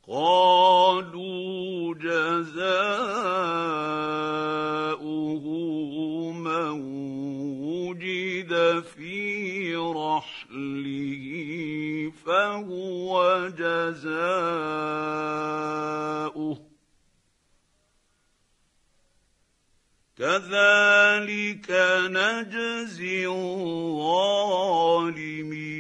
قالوا جزاؤه من وجد في رحله فهو جزاؤه كذلك نجزي الظالمين.